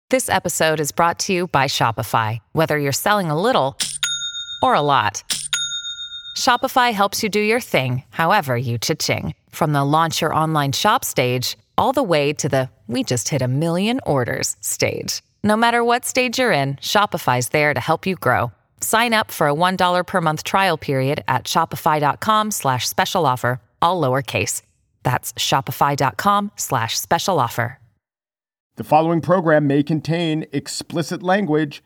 This episode is brought to you by Shopify. Whether you're selling a little or a lot, Shopify helps you do your thing, however you cha-ching. From the launch your online shop stage, all the way to the we just hit 1 million orders stage. No matter what stage you're in, Shopify's there to help you grow. Sign up for a $1 per month trial period at shopify.com/special offer, all lowercase. That's shopify.com/special offer. The following program may contain explicit language.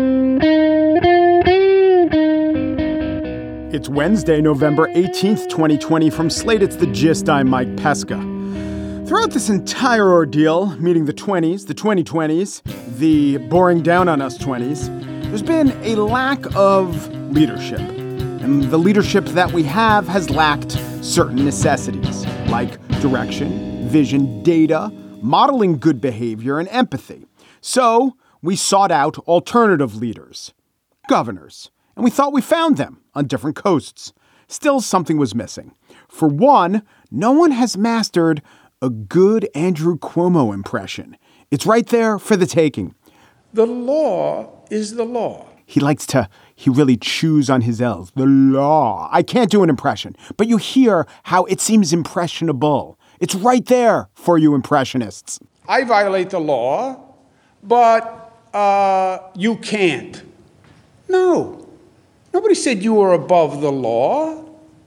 It's Wednesday, November 18th, 2020. From Slate, it's The Gist. I'm Mike Pesca. Throughout this entire ordeal, meeting the 20s, the 2020s, the boring down on us 20s, there's been a lack of leadership. And the leadership that we have has lacked certain necessities like direction, vision, data, modeling good behavior, and empathy. So we sought out alternative leaders, governors, and we thought we found them on different coasts. Still, something was missing. For one, no one has mastered a good Andrew Cuomo impression. It's right there for the taking. The law is the law. He really chews on his L's. The law. I can't do an impression, but you hear how it seems impressionable. It's right there for you impressionists. I violate the law, but you can't. No. Nobody said you were above the law.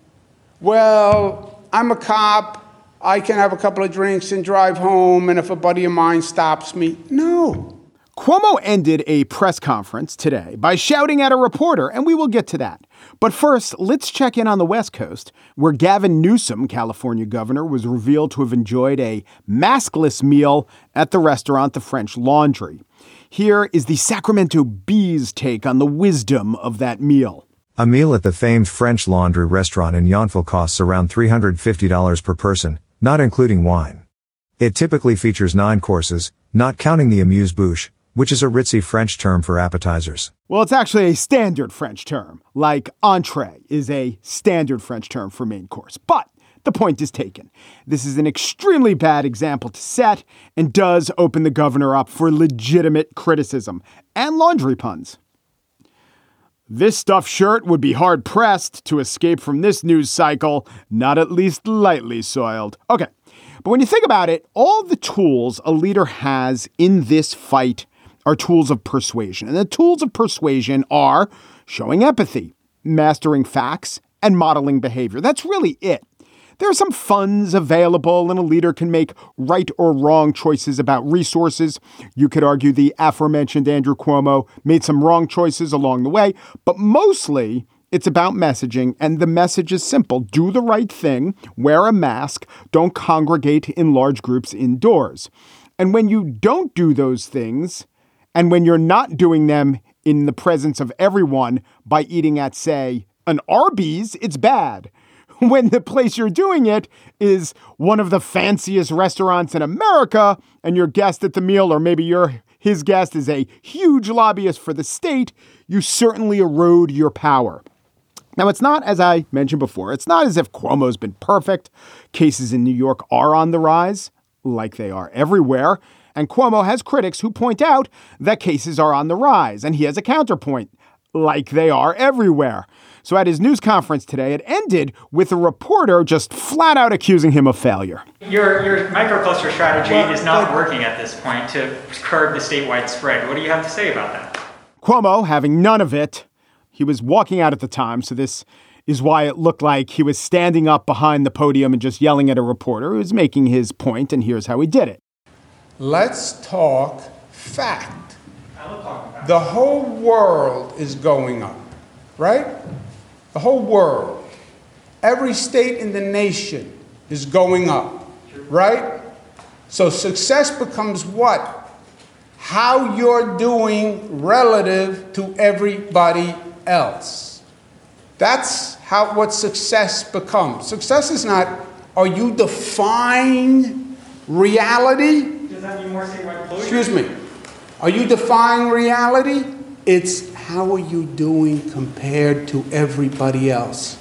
Well, I'm a cop. I can have a couple of drinks and drive home, and if a buddy of mine stops me, no. Cuomo ended a press conference today by shouting at a reporter, and we will get to that. But first, let's check in on the West Coast, where Gavin Newsom, California governor, was revealed to have enjoyed a maskless meal at the restaurant The French Laundry. Here is the Sacramento Bee's take on the wisdom of that meal. A meal at the famed French Laundry restaurant in Yountville costs around $350 per person, not including wine. It typically features 9 courses, not counting the amuse-bouche, which is a ritzy French term for appetizers. Well, it's actually a standard French term, like entree is a standard French term for main course. But the point is taken. This is an extremely bad example to set and does open the governor up for legitimate criticism and laundry puns. This stuffed shirt would be hard-pressed to escape from this news cycle, not at least lightly soiled. Okay, but when you think about it, all the tools a leader has in this fight are tools of persuasion. And the tools of persuasion are showing empathy, mastering facts, and modeling behavior. That's really it. There are some funds available, and a leader can make right or wrong choices about resources. You could argue the aforementioned Andrew Cuomo made some wrong choices along the way, but mostly it's about messaging, and the message is simple. Do the right thing, wear a mask, don't congregate in large groups indoors. And when you don't do those things, and when you're not doing them in the presence of everyone by eating at, say, an Arby's, it's bad. When the place you're doing it is one of the fanciest restaurants in America and your guest at the meal, or maybe his guest is a huge lobbyist for the state, you certainly erode your power. Now, it's not, as I mentioned before, it's not as if Cuomo's been perfect. Cases in New York are on the rise, like they are everywhere. And Cuomo has critics who point out that cases are on the rise, and he has a counterpoint, like they are everywhere. So at his news conference today, it ended with a reporter just flat out accusing him of failure. Your microcluster strategy is not working at this point to curb the statewide spread. What do you have to say about that? Cuomo, having none of it, he was walking out at the time, so this is why it looked like he was standing up behind the podium and just yelling at a reporter who was making his point, and here's how he did it. Let's talk fact. The whole world is going up, right? The whole world. Every state in the nation is going up, right? So success becomes what? How you're doing relative to everybody else. That's what success becomes. Success is not, are you defying reality? Does that mean more statewide closure? Excuse me. Are you defying reality? It's how are you doing compared to everybody else?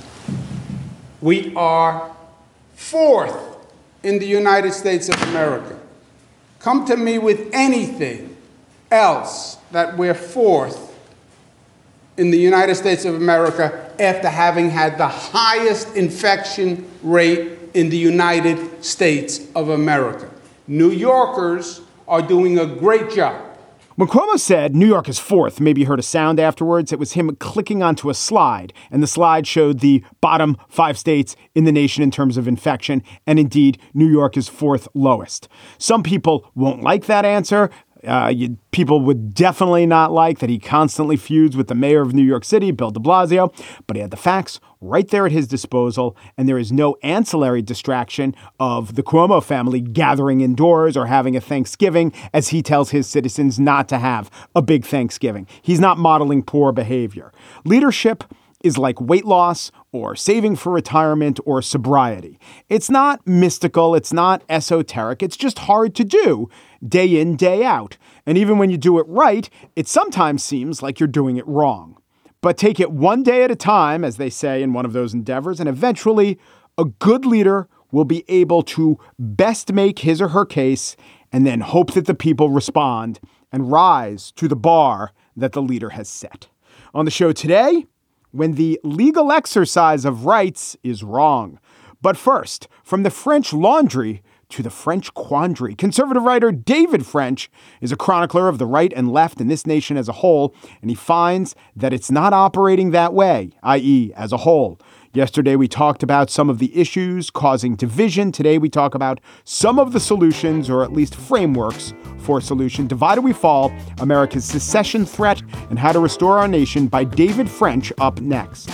We are 4th in the United States of America. Come to me with anything else that we're fourth in the United States of America after having had the highest infection rate in the United States of America. New Yorkers are doing a great job. When Cuomo said New York is fourth, maybe you heard a sound afterwards. It was him clicking onto a slide, and the slide showed the bottom 5 states in the nation in terms of infection, and indeed, New York is fourth lowest. Some people won't like that answer. People would definitely not like that he constantly feuds with the mayor of New York City, Bill de Blasio, but he had the facts right there at his disposal, and there is no ancillary distraction of the Cuomo family gathering indoors or having a Thanksgiving as he tells his citizens not to have a big Thanksgiving. He's not modeling poor behavior. Leadership is like weight loss or saving for retirement or sobriety. It's not mystical. It's not esoteric. It's just hard to do day in, day out. And even when you do it right, it sometimes seems like you're doing it wrong. But take it one day at a time, as they say in one of those endeavors, and eventually a good leader will be able to best make his or her case and then hope that the people respond and rise to the bar that the leader has set. On the show today, when the legal exercise of rights is wrong. But first, from the French Laundry to the French quandary. Conservative writer David French is a chronicler of the right and left in this nation as a whole, and he finds that it's not operating that way, i.e. as a whole. Yesterday, we talked about some of the issues causing division. Today, we talk about some of the solutions, or at least frameworks for solution. Divided We Fall, America's Secession Threat and How to Restore Our Nation by David French up next.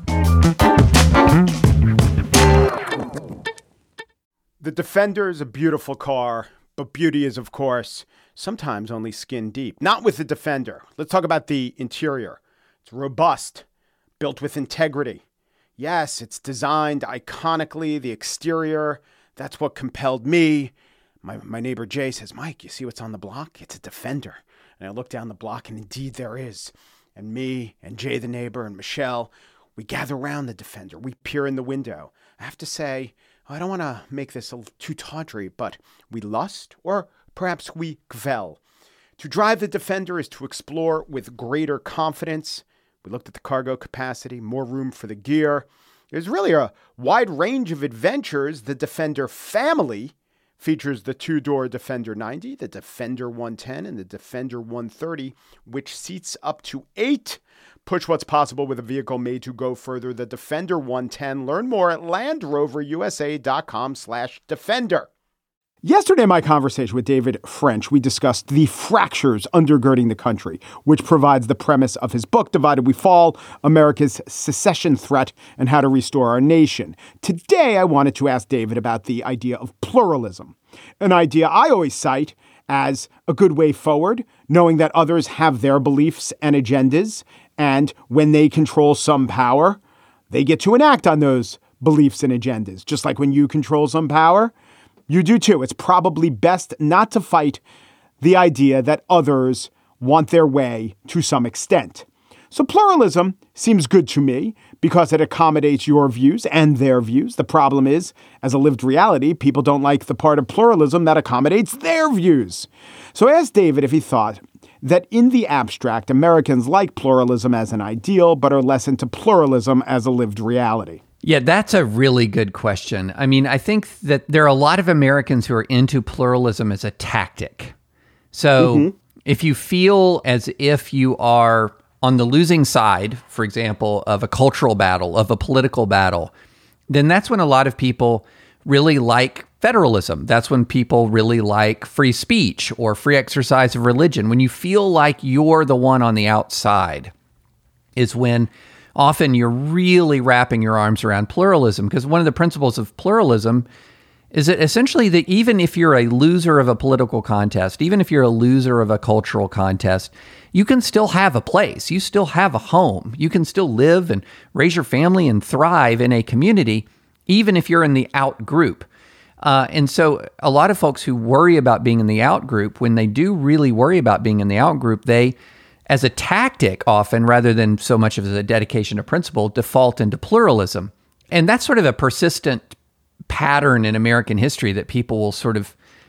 The Defender is a beautiful car, but beauty is, of course, sometimes only skin deep. Not with the Defender. Let's talk about the interior. It's robust, built with integrity. Yes, it's designed iconically. The exterior, that's what compelled me. My neighbor Jay says, Mike, you see what's on the block? It's a Defender. And I look down the block, and indeed there is. And me and Jay, the neighbor, and Michelle, we gather around the Defender. We peer in the window. I have to say, I don't want to make this too tawdry, but we lust, or perhaps we gvel. To drive the Defender is to explore with greater confidence. We looked at the cargo capacity, more room for the gear. There's really a wide range of adventures. The Defender family features the 2-door Defender 90, the Defender 110, and the Defender 130, which seats up to 8. Push what's possible with a vehicle made to go further. The Defender 110. Learn more at LandRoverUSA.com/Defender. Yesterday, in my conversation with David French, we discussed the fractures undergirding the country, which provides the premise of his book, Divided We Fall, America's Secession Threat and How to Restore Our Nation. Today, I wanted to ask David about the idea of pluralism, an idea I always cite as a good way forward, knowing that others have their beliefs and agendas, and when they control some power, they get to enact on those beliefs and agendas. Just like when you control some power, you do too. It's probably best not to fight the idea that others want their way to some extent. So pluralism seems good to me because it accommodates your views and their views. The problem is, as a lived reality, people don't like the part of pluralism that accommodates their views. So I asked David if he thought that in the abstract, Americans like pluralism as an ideal, but are less into pluralism as a lived reality. Yeah, that's a really good question. I mean, I think that there are a lot of Americans who are into pluralism as a tactic. So if you feel as if you are on the losing side, for example, of a cultural battle, of a political battle, then that's when a lot of people really like federalism. That's when people really like free speech or free exercise of religion. When you feel like you're the one on the outside is when often you're really wrapping your arms around pluralism, because one of the principles of pluralism is that essentially that even if you're a loser of a political contest, even if you're a loser of a cultural contest, you can still have a place. You still have a home. You can still live and raise your family and thrive in a community, even if you're in the out group. And so a lot of folks who worry about being in the out group, when they do really worry about being in the out group, they, as a tactic often, rather than so much as a dedication to principle, default into pluralism. And that's sort of a persistent pattern in American history that people will sort of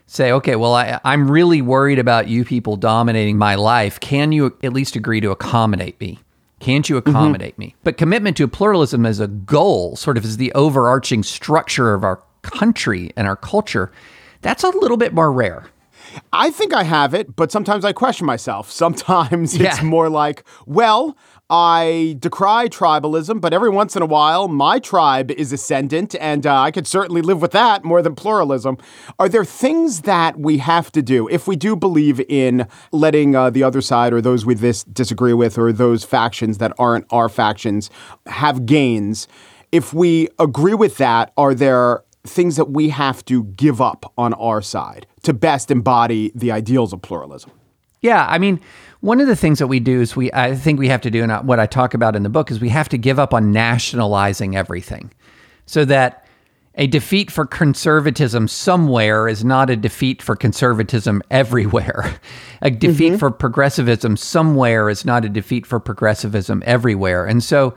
say, okay, well, I'm really worried about you people dominating my life. Can you at least agree to accommodate me? Can't you accommodate me? But commitment to pluralism as a goal, sort of as the overarching structure of our country and our culture, that's a little bit more rare. I think I have it, but sometimes I question myself. Sometimes it's more like, well, I decry tribalism, but every once in a while, my tribe is ascendant, and I could certainly live with that more than pluralism. Are there things that we have to do if we do believe in letting the other side or those we disagree with or those factions that aren't our factions have gains? If we agree with that, are there things that we have to give up on our side to best embody the ideals of pluralism? Yeah, I mean, one of the things that we do is I think we have to do, and what I talk about in the book, is we have to give up on nationalizing everything so that a defeat for conservatism somewhere is not a defeat for conservatism everywhere. A defeat for progressivism somewhere is not a defeat for progressivism everywhere. And so,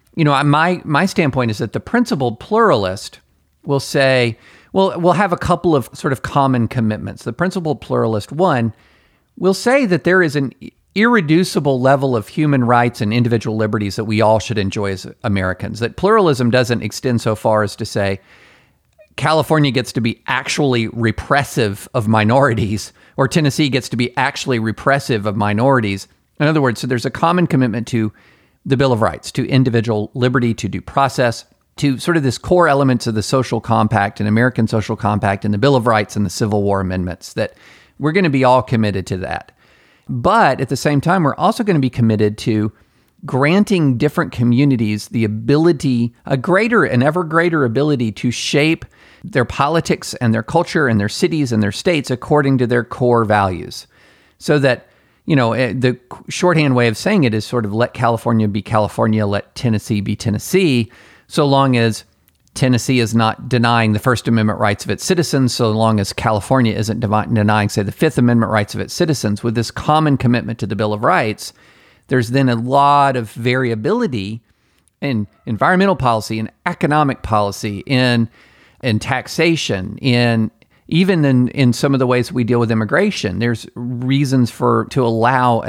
my standpoint is that the principled pluralist will say, well, we'll have a couple of sort of common commitments. The principled pluralist, one, will say that there is an irreducible level of human rights and individual liberties that we all should enjoy as Americans. That pluralism doesn't extend so far as to say California gets to be actually repressive of minorities or Tennessee gets to be actually repressive of minorities. In other words, so there's a common commitment to the Bill of Rights, to individual liberty, to due process, to sort of this core elements of the social compact and American social compact and the Bill of Rights and the Civil War amendments, that we're going to be all committed to that. But at the same time, we're also going to be committed to granting different communities the ability, an ever greater ability to shape their politics and their culture and their cities and their states according to their core values. So that, the shorthand way of saying it is sort of let California be California, let Tennessee be Tennessee, so long as Tennessee is not denying the First Amendment rights of its citizens, so long as California isn't denying, say, the Fifth Amendment rights of its citizens. With this common commitment to the Bill of Rights, there's then a lot of variability in environmental policy, in economic policy, in taxation, even in some of the ways we deal with immigration. There's reasons to allow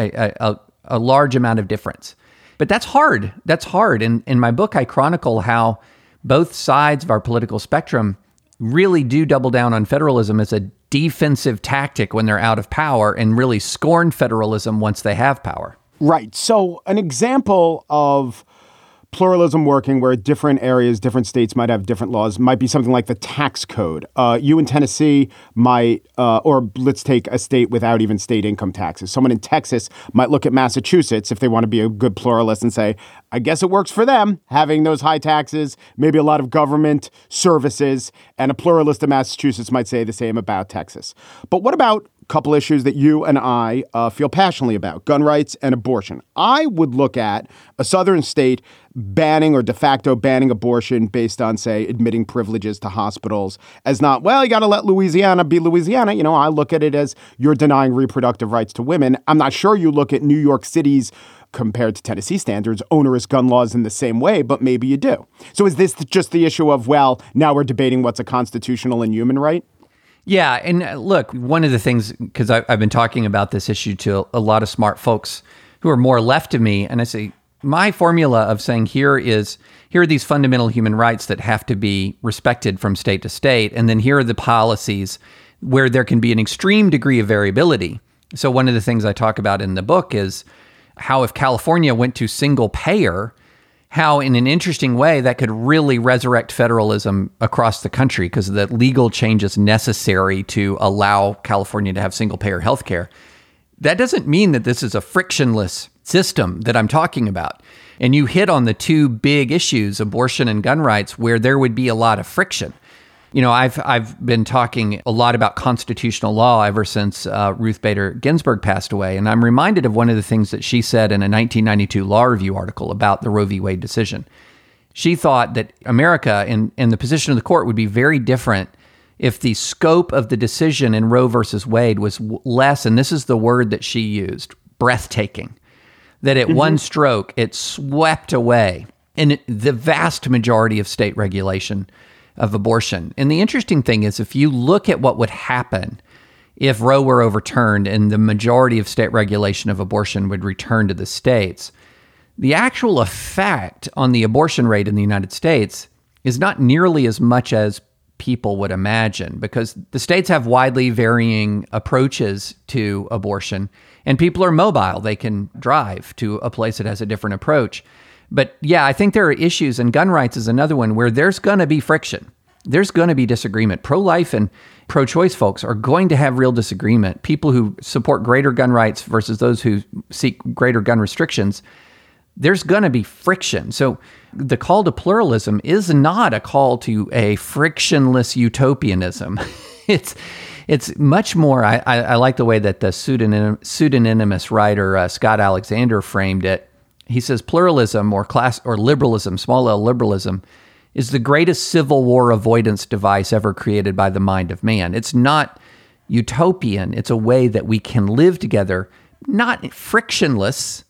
a large amount of difference. But that's hard. That's hard. In my book, I chronicle how both sides of our political spectrum really do double down on federalism as a defensive tactic when they're out of power and really scorn federalism once they have power. Right. So an example of pluralism working where different areas, different states might have different laws might be something like the tax code. You in Tennessee might, or let's take a state without even state income taxes. Someone in Texas might look at Massachusetts if they want to be a good pluralist and say, I guess it works for them having those high taxes, maybe a lot of government services, and a pluralist in Massachusetts might say the same about Texas. But what about couple issues that you and I feel passionately about, gun rights and abortion? I would look at a southern state banning or de facto banning abortion based on, say, admitting privileges to hospitals as not, well, you got to let Louisiana be Louisiana. I look at it as you're denying reproductive rights to women. I'm not sure you look at New York City's, compared to Tennessee standards, onerous gun laws in the same way, but maybe you do. So is this just the issue of, well, now we're debating what's a constitutional and human right? Yeah. And look, one of the things, because I've been talking about this issue to a lot of smart folks who are more left of me, and I say, my formula of saying here are these fundamental human rights that have to be respected from state to state, and then here are the policies where there can be an extreme degree of variability. So one of the things I talk about in the book is how if California went to single payer, how in an interesting way that could really resurrect federalism across the country because of the legal changes necessary to allow California to have single payer healthcare. That doesn't mean that this is a frictionless system that I'm talking about. And you hit on the two big issues, abortion and gun rights, where there would be a lot of friction. I've been talking a lot about constitutional law ever since Ruth Bader Ginsburg passed away. And I'm reminded of one of the things that she said in a 1992 Law Review article about the Roe v. Wade decision. She thought that America and the position of the court would be very different if the scope of the decision in Roe versus Wade was less, and this is the word that she used, breathtaking, that at one stroke, it swept away in the vast majority of state regulation of abortion. And the interesting thing is, if you look at what would happen if Roe were overturned and the majority of state regulation of abortion would return to the states, the actual effect on the abortion rate in the United States is not nearly as much as people would imagine, because the states have widely varying approaches to abortion, and people are mobile. They can drive to a place that has a different approach. But yeah, I think there are issues, and gun rights is another one where there's going to be friction. There's going to be disagreement. Pro-life and pro-choice folks are going to have real disagreement. People who support greater gun rights versus those who seek greater gun restrictions, there's going to be friction. So the call to pluralism is not a call to a frictionless utopianism. It's much more, I like the way that the pseudonymous writer Scott Alexander framed it. He says pluralism or liberalism, small L liberalism, is the greatest Civil War avoidance device ever created by the mind of man. It's not utopian. It's a way that we can live together, not frictionless,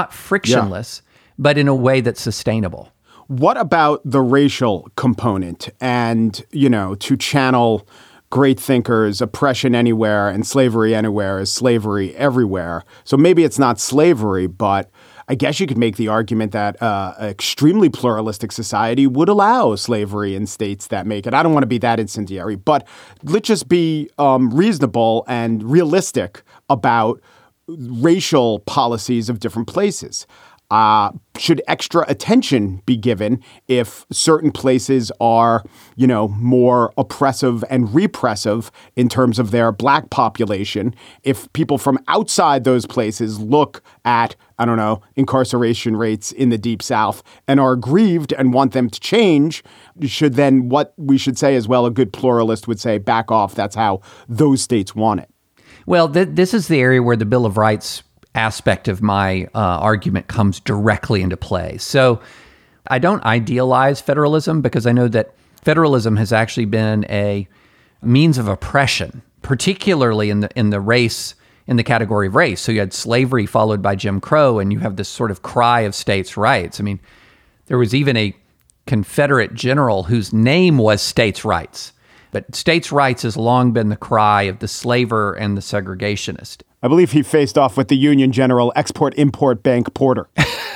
but in a way that's sustainable. What about the racial component and, to channel great thinkers, oppression anywhere and slavery anywhere is slavery everywhere? So maybe it's not slavery, but I guess you could make the argument that an extremely pluralistic society would allow slavery in states that make it. I don't want to be that incendiary, but let's just be reasonable and realistic about racial policies of different places. Should extra attention be given if certain places are, more oppressive and repressive in terms of their black population? If people from outside those places look at, incarceration rates in the Deep South and are aggrieved and want them to change, should then what we should say as well, a good pluralist would say, back off. That's how those states want it. Well, this is the area where the Bill of Rights aspect of my argument comes directly into play. So I don't idealize federalism, because I know that federalism has actually been a means of oppression, particularly in the category of race. So you had slavery followed by Jim Crow, and you have this sort of cry of states' rights. I mean, there was even a Confederate general whose name was states' rights. But states' rights has long been the cry of the slaver and the segregationist. I believe he faced off with the Union General Export-Import Bank Porter.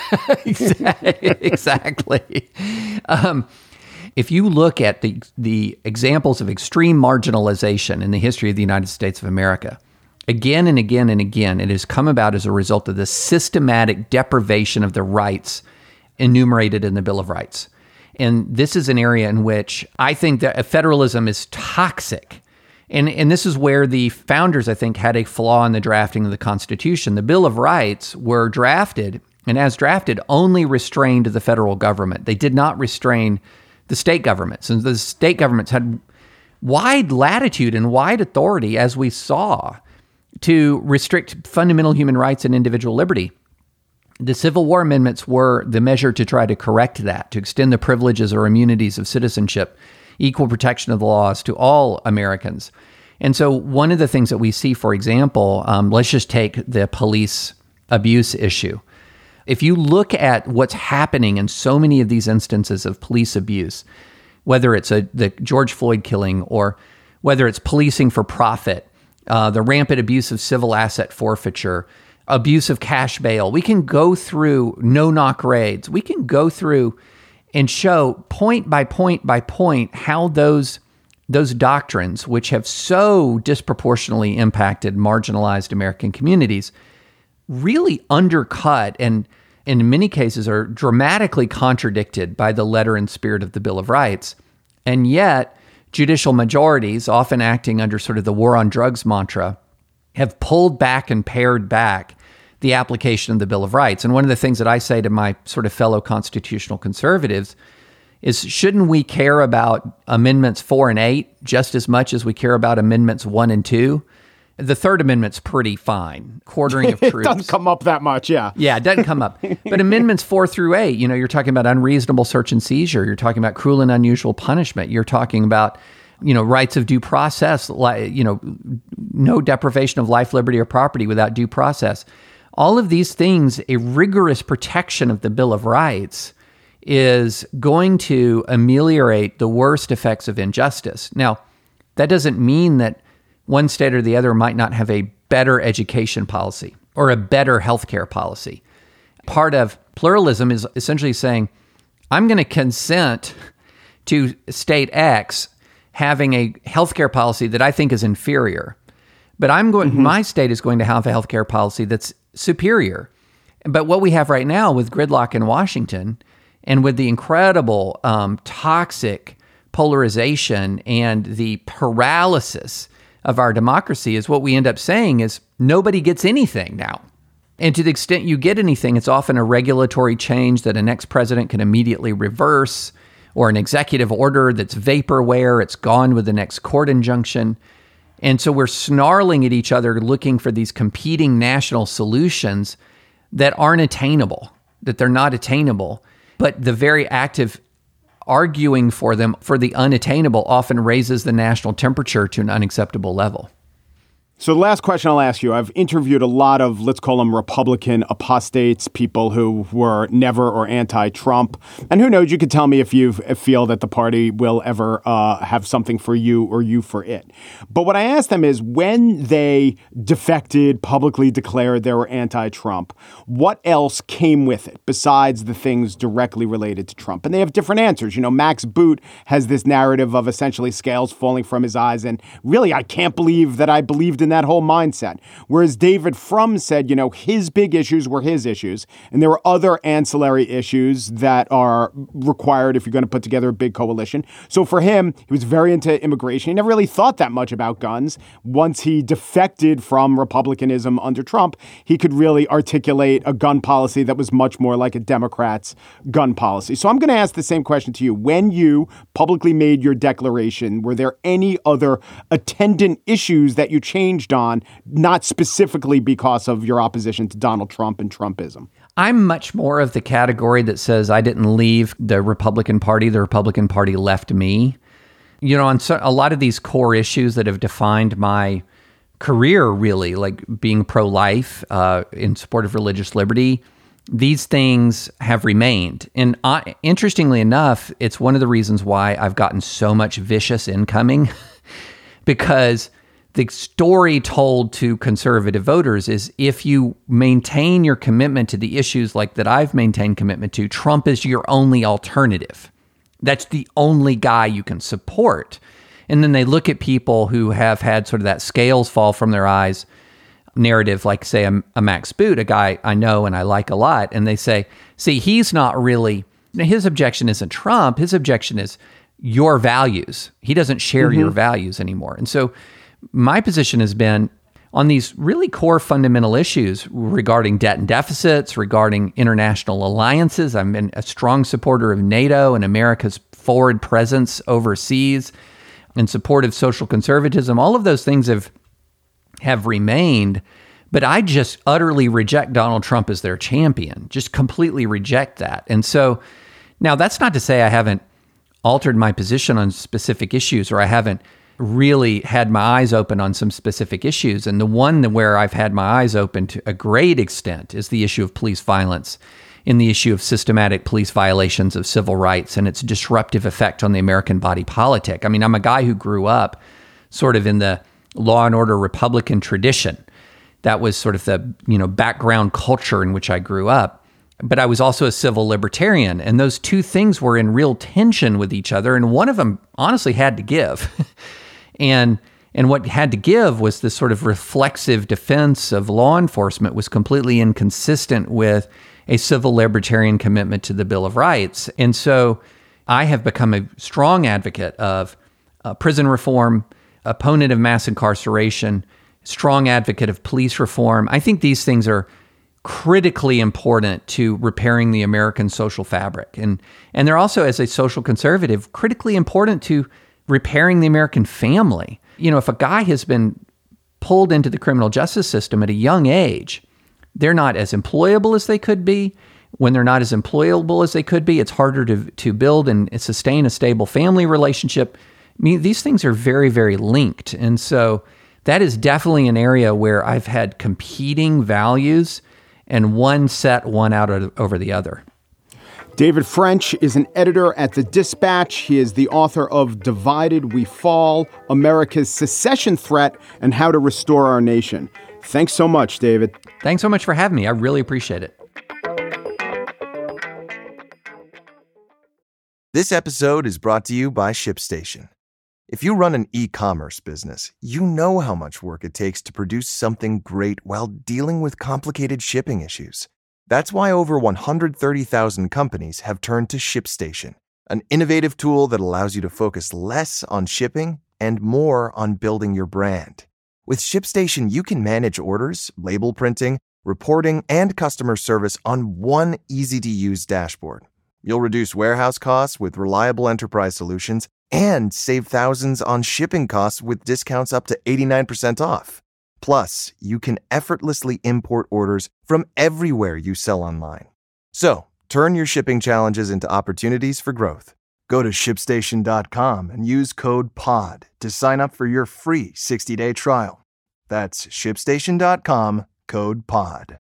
Exactly. If you look at the examples of extreme marginalization in the history of the United States of America, again and again and again, it has come about as a result of the systematic deprivation of the rights enumerated in the Bill of Rights. And this is an area in which I think that federalism is toxic. And this is where the founders, I think, had a flaw in the drafting of the Constitution. The Bill of Rights were drafted, and as drafted, only restrained the federal government. They did not restrain the state governments. And the state governments had wide latitude and wide authority, as we saw, to restrict fundamental human rights and individual liberty. The Civil War amendments were the measure to try to correct that, to extend the privileges or immunities of citizenship, equal protection of the laws to all Americans. And so one of the things that we see, for example, let's just take the police abuse issue. If you look at what's happening in so many of these instances of police abuse, whether it's the George Floyd killing or whether it's policing for profit, the rampant abuse of civil asset forfeiture, abuse of cash bail, we can go through no-knock raids. We can go through and show point by point by point how those doctrines, which have so disproportionately impacted marginalized American communities, really undercut and in many cases are dramatically contradicted by the letter and spirit of the Bill of Rights. And yet, judicial majorities, often acting under sort of the war on drugs mantra, have pulled back and pared back the application of the Bill of Rights. And one of the things that I say to my sort of fellow constitutional conservatives is, shouldn't we care about Amendments 4 and 8 just as much as we care about Amendments 1 and 2? The Third Amendment's pretty fine. Quartering of troops. It doesn't come up that much, yeah. Yeah, it doesn't come up. But Amendments 4 through 8, you're talking about unreasonable search and seizure. You're talking about cruel and unusual punishment. You're talking about, rights of due process, no deprivation of life, liberty, or property without due process. All of these things, a rigorous protection of the Bill of Rights, is going to ameliorate the worst effects of injustice. Now, that doesn't mean that one state or the other might not have a better education policy or a better healthcare policy. Part of pluralism is essentially saying, I'm going to consent to state X having a healthcare policy that I think is inferior, but my state is going to have a healthcare policy that's superior. But what we have right now with gridlock in Washington and with the incredible toxic polarization and the paralysis of our democracy is what we end up saying is nobody gets anything now. And to the extent you get anything, it's often a regulatory change that a next president can immediately reverse, or an executive order that's vaporware, it's gone with the next court injunction. And so we're snarling at each other looking for these competing national solutions that aren't attainable, that they're not attainable. But the very active arguing for them for the unattainable often raises the national temperature to an unacceptable level. So the last question I'll ask you, I've interviewed a lot of, let's call them Republican apostates, people who were never or anti-Trump. And who knows, you could tell me if you feel that the party will ever have something for you or you for it. But what I asked them is when they defected, publicly declared they were anti-Trump, what else came with it besides the things directly related to Trump? And they have different answers. You know, Max Boot has this narrative of essentially scales falling from his eyes. And really, I can't believe that I believed in that whole mindset. Whereas David Frum said, you know, his big issues were his issues. And there were other ancillary issues that are required if you're going to put together a big coalition. So for him, he was very into immigration. He never really thought that much about guns. Once he defected from Republicanism under Trump, he could really articulate a gun policy that was much more like a Democrat's gun policy. So I'm going to ask the same question to you. When you publicly made your declaration, were there any other attendant issues that you changed on, not specifically because of your opposition to Donald Trump and Trumpism? I'm much more of the category that says I didn't leave the Republican Party left me. You know, on a lot of these core issues that have defined my career, really, like being pro-life, in support of religious liberty, these things have remained. And interestingly enough, it's one of the reasons why I've gotten so much vicious incoming, because the story told to conservative voters is if you maintain your commitment to the issues like that I've maintained commitment to, Trump is your only alternative. That's the only guy you can support. And then they look at people who have had sort of that scales fall from their eyes narrative, like say a Max Boot, a guy I know and I like a lot. And they say, see, he's not really, his objection isn't Trump. His objection is your values. He doesn't share your values anymore. And so my position has been on these really core fundamental issues regarding debt and deficits, regarding international alliances. I've been a strong supporter of NATO and America's forward presence overseas, in support of social conservatism. All of those things have remained, but I just utterly reject Donald Trump as their champion, just completely reject that. And so now that's not to say I haven't altered my position on specific issues, or I haven't really had my eyes open on some specific issues. And the one where I've had my eyes open to a great extent is the issue of police violence, in the issue of systematic police violations of civil rights and its disruptive effect on the American body politic. I mean, I'm a guy who grew up sort of in the law and order Republican tradition. That was sort of the, background culture in which I grew up. But I was also a civil libertarian, and those two things were in real tension with each other, and one of them honestly had to give. And what had to give was this sort of reflexive defense of law enforcement was completely inconsistent with a civil libertarian commitment to the Bill of Rights. And so I have become a strong advocate of prison reform, opponent of mass incarceration, strong advocate of police reform. I think these things are critically important to repairing the American social fabric. And they're also, as a social conservative, critically important to repairing the American family. You know, if a guy has been pulled into the criminal justice system at a young age, they're not as employable as they could be. When they're not as employable as they could be, it's harder to build and sustain a stable family relationship. I mean, these things are very, very linked. And so that is definitely an area where I've had competing values, and one set one out over the other. David French is an editor at The Dispatch. He is the author of Divided We Fall, America's Secession Threat and How to Restore Our Nation. Thanks so much, David. Thanks so much for having me. I really appreciate it. This episode is brought to you by ShipStation. If you run an e-commerce business, you know how much work it takes to produce something great while dealing with complicated shipping issues. That's why over 130,000 companies have turned to ShipStation, an innovative tool that allows you to focus less on shipping and more on building your brand. With ShipStation, you can manage orders, label printing, reporting, and customer service on one easy-to-use dashboard. You'll reduce warehouse costs with reliable enterprise solutions and save thousands on shipping costs with discounts up to 89% off. Plus, you can effortlessly import orders from everywhere you sell online. So, turn your shipping challenges into opportunities for growth. Go to ShipStation.com and use code POD to sign up for your free 60-day trial. That's ShipStation.com, code POD.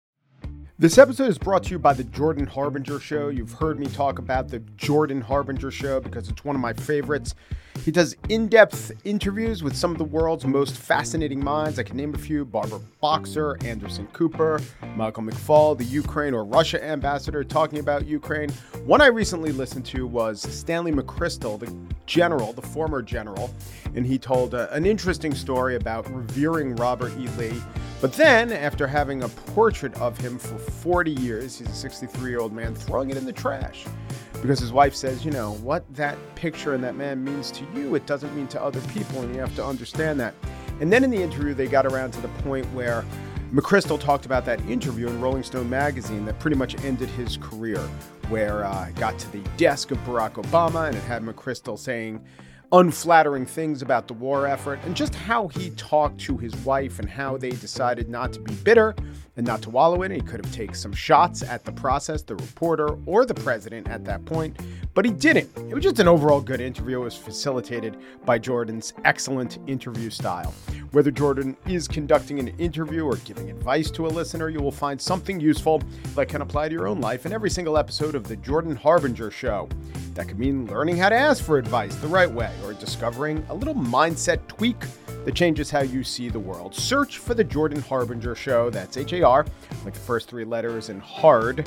This episode is brought to you by the Jordan Harbinger Show. You've heard me talk about the Jordan Harbinger Show because it's one of my favorites. He does in-depth interviews with some of the world's most fascinating minds. I can name a few: Barbara Boxer, Anderson Cooper, Michael McFaul, the Ukraine or Russia ambassador talking about Ukraine. One I recently listened to was Stanley McChrystal, the general, the former general, and he told an interesting story about revering Robert E. Lee. But then, after having a portrait of him for 40 years, he's a 63-year-old man, throwing it in the trash. Because his wife says, you know, what that picture and that man means to you, it doesn't mean to other people, and you have to understand that. And then in the interview, they got around to the point where McChrystal talked about that interview in Rolling Stone magazine that pretty much ended his career, where it got to the desk of Barack Obama, and it had McChrystal saying unflattering things about the war effort, and just how he talked to his wife and how they decided not to be bitter and not to wallow in it. He could have taken some shots at the process, the reporter, or the president at that point, but he didn't. It was just an overall good interview. It was facilitated by Jordan's excellent interview style. Whether Jordan is conducting an interview or giving advice to a listener, you will find something useful that can apply to your own life in every single episode of The Jordan Harbinger Show. That could mean learning how to ask for advice the right way, or discovering a little mindset tweak that changes how you see the world. Search for The Jordan Harbinger Show. That's H-A-R, like the first three letters, and hard,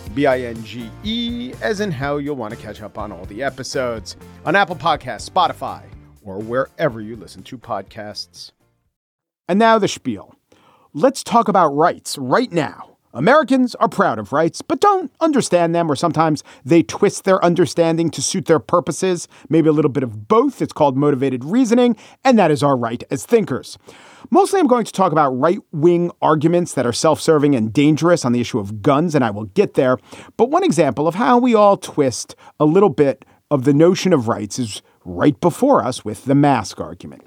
B-I-N-G-E, as in how you'll want to catch up on all the episodes on Apple Podcasts, Spotify, or wherever you listen to podcasts. And now the spiel. Let's talk about rights right now. Americans are proud of rights, but don't understand them, or sometimes they twist their understanding to suit their purposes. Maybe a little bit of both. It's called motivated reasoning, and that is our right as thinkers. Mostly I'm going to talk about right-wing arguments that are self-serving and dangerous on the issue of guns, and I will get there. But one example of how we all twist a little bit of the notion of rights is right before us with the mask argument.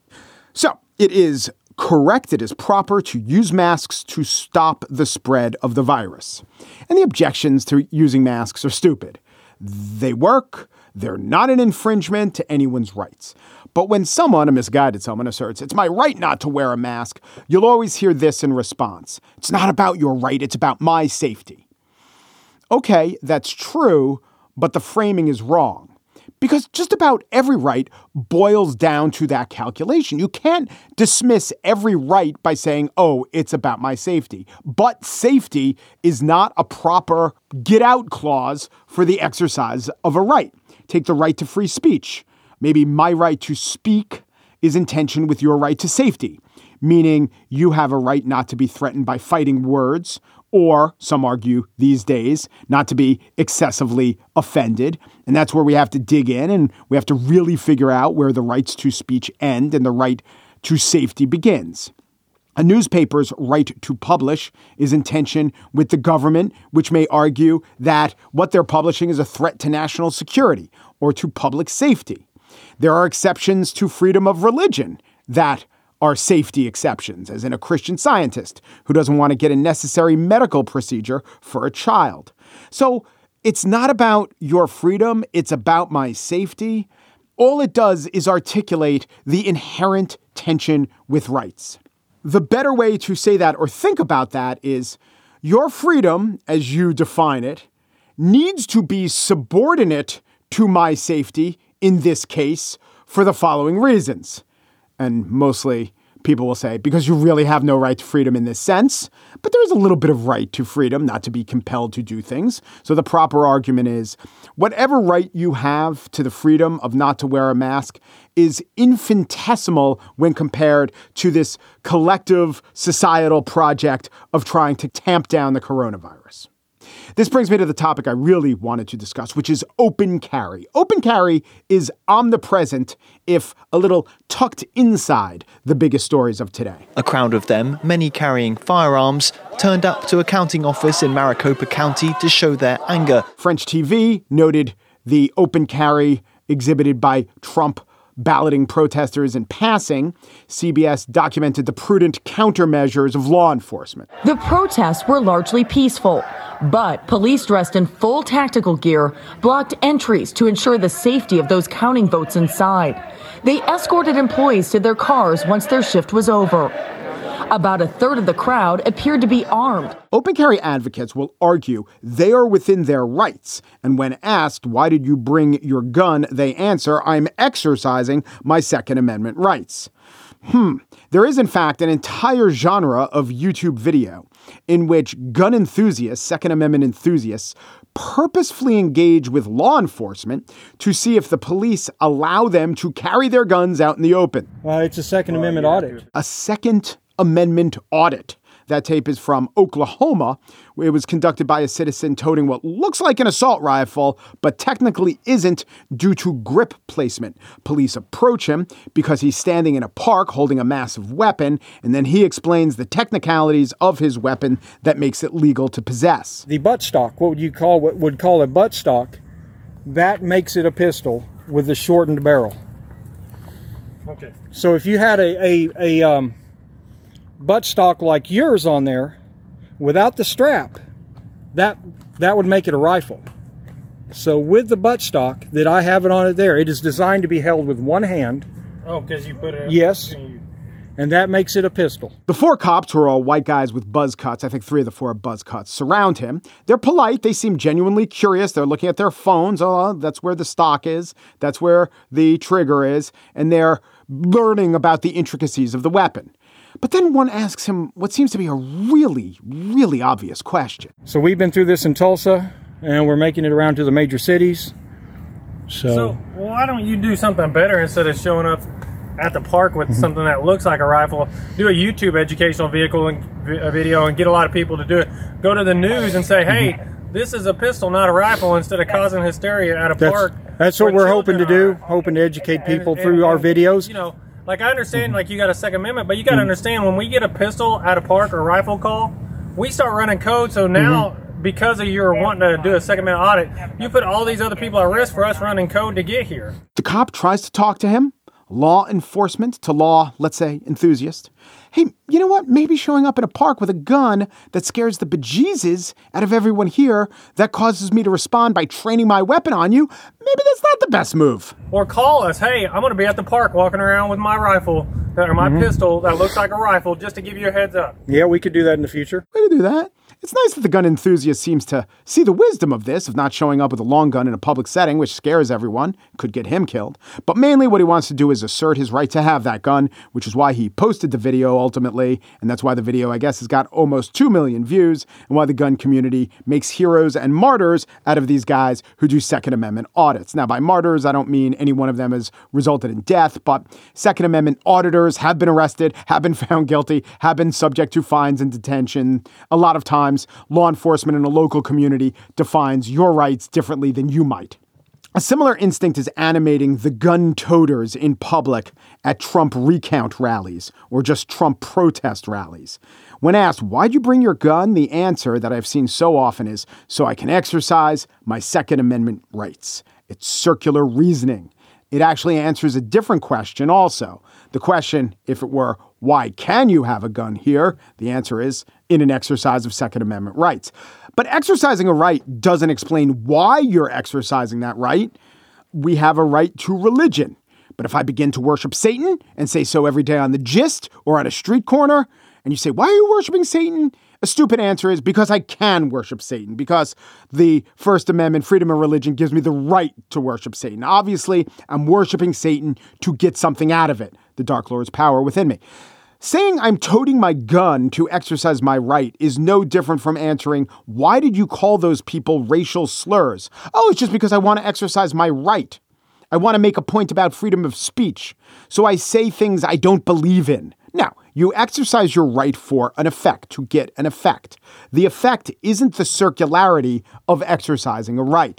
So it is correct, it is proper to use masks to stop the spread of the virus. And the objections to using masks are stupid. They work. They're not an infringement to anyone's rights. But when someone, a misguided someone, asserts, it's my right not to wear a mask, you'll always hear this in response. It's not about your right, it's about my safety. Okay, that's true, but the framing is wrong. Because just about every right boils down to that calculation. You can't dismiss every right by saying, oh, it's about my safety. But safety is not a proper get-out clause for the exercise of a right. Take the right to free speech. Maybe my right to speak is in tension with your right to safety, meaning you have a right not to be threatened by fighting words, or, some argue these days, not to be excessively offended. And that's where we have to dig in, and we have to really figure out where the rights to speech end and the right to safety begins. A newspaper's right to publish is in tension with the government, which may argue that what they're publishing is a threat to national security or to public safety. There are exceptions to freedom of religion that are safety exceptions, as in a Christian Scientist who doesn't want to get a necessary medical procedure for a child. So it's not about your freedom, it's about my safety. All it does is articulate the inherent tension with rights. The better way to say that or think about that is your freedom, as you define it, needs to be subordinate to my safety in this case for the following reasons. And mostly people will say, because you really have no right to freedom in this sense, but there is a little bit of right to freedom, not to be compelled to do things. So the proper argument is whatever right you have to the freedom of not to wear a mask is infinitesimal when compared to this collective societal project of trying to tamp down the coronavirus. This brings me to the topic I really wanted to discuss, which is open carry. Open carry is omnipresent, if a little tucked inside the biggest stories of today. A crowd of them, many carrying firearms, turned up to a counting office in Maricopa County to show their anger. French TV noted the open carry exhibited by Trump balloting protesters in passing. CBS documented the prudent countermeasures of law enforcement. The protests were largely peaceful, but police dressed in full tactical gear blocked entries to ensure the safety of those counting votes inside. They escorted employees to their cars once their shift was over. About a third of the crowd appeared to be armed. Open carry advocates will argue they are within their rights. And when asked, why did you bring your gun? They answer, I'm exercising my Second Amendment rights. There is, in fact, an entire genre of YouTube video in which gun enthusiasts, Second Amendment enthusiasts, purposefully engage with law enforcement to see if the police allow them to carry their guns out in the open. It's a Second Amendment audit. A Second Amendment audit. That tape is from Oklahoma. It was conducted by a citizen toting what looks like an assault rifle, but technically isn't due to grip placement. Police approach him because he's standing in a park holding a massive weapon, and then he explains the technicalities of his weapon that makes it legal to possess. The buttstock, what would call a buttstock, that makes it a pistol with a shortened barrel. Okay. So if you had a buttstock like yours on there without the strap, that would make it a rifle. So with the buttstock that I have it on it there, it is designed to be held with one hand. Oh, because you put it... Yes. And that makes it a pistol. The four cops, who are all white guys with buzz cuts, I think 3 of the 4 have buzz cuts, surround him. They're polite. They seem genuinely curious. They're looking at their phones. Oh, that's where the stock is. That's where the trigger is. And they're learning about the intricacies of the weapon. But then one asks him what seems to be a really, really obvious question. So we've been through this in Tulsa, and we're making it around to the major cities. So why don't you do something better instead of showing up at the park with something that looks like a rifle? Do a YouTube educational video and get a lot of people to do it. Go to the news and say, hey, this is a pistol, not a rifle, instead of causing hysteria at a park. That's what we're hoping to do, hoping to educate people through our videos. You know, like I understand, like you got a Second Amendment, but you got to understand when we get a pistol at a park or a rifle call, we start running code. So now, because of your wanting to do a Second Amendment audit, you put all these other people at risk for us running code to get here. The cop tries to talk to him. Law enforcement to law, let's say, enthusiast. Hey, you know what? Maybe showing up in a park with a gun that scares the bejesus out of everyone here, that causes me to respond by training my weapon on you, maybe that's not the best move. Or call us. Hey, I'm going to be at the park walking around with my rifle or my pistol that looks like a rifle, just to give you a heads up. Yeah, we could do that in the future. We could do that. It's nice that the gun enthusiast seems to see the wisdom of this, of not showing up with a long gun in a public setting, which scares everyone, could get him killed. But mainly what he wants to do is assert his right to have that gun, which is why he posted the video ultimately. And that's why the video, I guess, has got almost 2 million views, and why the gun community makes heroes and martyrs out of these guys who do Second Amendment audits. Now, by martyrs, I don't mean any one of them has resulted in death, but Second Amendment auditors have been arrested, have been found guilty, have been subject to fines and detention. A lot of times, law enforcement in a local community defines your rights differently than you might. A similar instinct is animating the gun toters in public at Trump recount rallies or just Trump protest rallies. When asked, why'd you bring your gun? The answer that I've seen so often is, so I can exercise my Second Amendment rights. It's circular reasoning. It actually answers a different question also. The question, if it were, why can you have a gun here? The answer is, in an exercise of Second Amendment rights. But exercising a right doesn't explain why you're exercising that right. We have a right to religion. But if I begin to worship Satan and say so every day on The Gist or on a street corner, and you say, why are you worshiping Satan? A stupid answer is because I can worship Satan, because the First Amendment, freedom of religion, gives me the right to worship Satan. Obviously, I'm worshiping Satan to get something out of it, the Dark Lord's power within me. Saying I'm toting my gun to exercise my right is no different from answering, why did you call those people racial slurs? Oh, it's just because I want to exercise my right. I want to make a point about freedom of speech. So I say things I don't believe in. Now, you exercise your right for an effect, to get an effect. The effect isn't the circularity of exercising a right.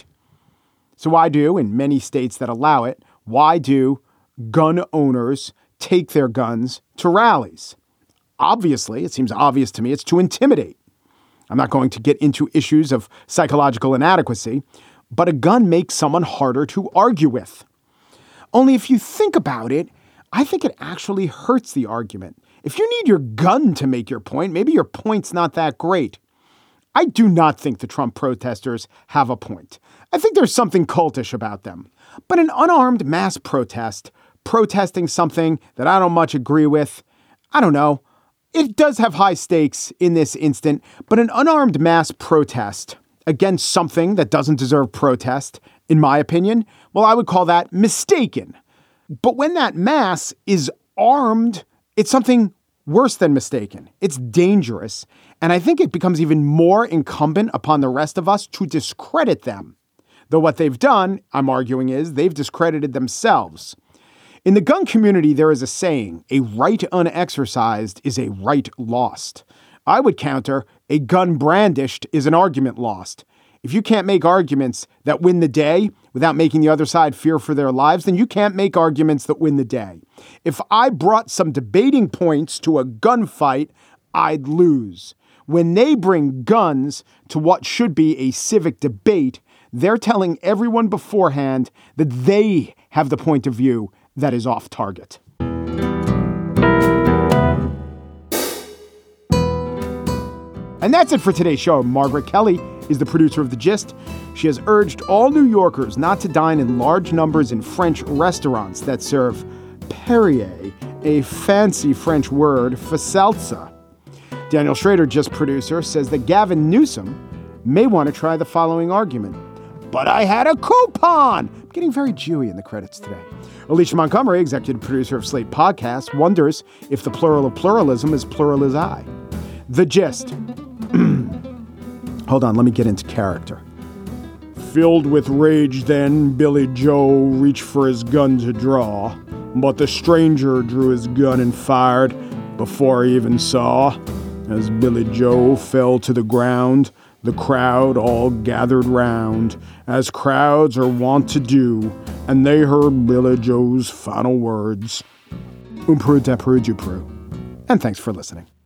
So why do, in many states that allow it, why do gun owners take their guns to rallies? Obviously, it seems obvious to me, it's to intimidate. I'm not going to get into issues of psychological inadequacy, but a gun makes someone harder to argue with. Only if you think about it, I think it actually hurts the argument. If you need your gun to make your point, maybe your point's not that great. I do not think the Trump protesters have a point. I think there's something cultish about them. But an unarmed mass protest, protesting something that I don't much agree with, I don't know. It does have high stakes in this instant, but an unarmed mass protest against something that doesn't deserve protest, in my opinion, well, I would call that mistaken. But when that mass is armed, it's something worse than mistaken. It's dangerous. And I think it becomes even more incumbent upon the rest of us to discredit them. Though what they've done, I'm arguing, is they've discredited themselves. In the gun community, there is a saying, a right unexercised is a right lost. I would counter, a gun brandished is an argument lost. If you can't make arguments that win the day without making the other side fear for their lives, then you can't make arguments that win the day. If I brought some debating points to a gunfight, I'd lose. When they bring guns to what should be a civic debate, they're telling everyone beforehand that they have the point of view that is off target. And that's it for today's show. Margaret Kelly is the producer of The Gist. She has urged all New Yorkers not to dine in large numbers in French restaurants that serve Perrier, a fancy French word for salsa. Daniel Schrader, Gist producer, says that Gavin Newsom may want to try the following argument. But I had a coupon! I'm getting very Jewy in the credits today. Alicia Montgomery, executive producer of Slate Podcasts, wonders if the plural of pluralism is plural as I. The Gist. Hold on, let me get into character. Filled with rage then, Billy Joe reached for his gun to draw, but the stranger drew his gun and fired before he even saw. As Billy Joe fell to the ground, the crowd all gathered round, as crowds are wont to do, and they heard Billy Joe's final words. Umpru depru dupru. And thanks for listening.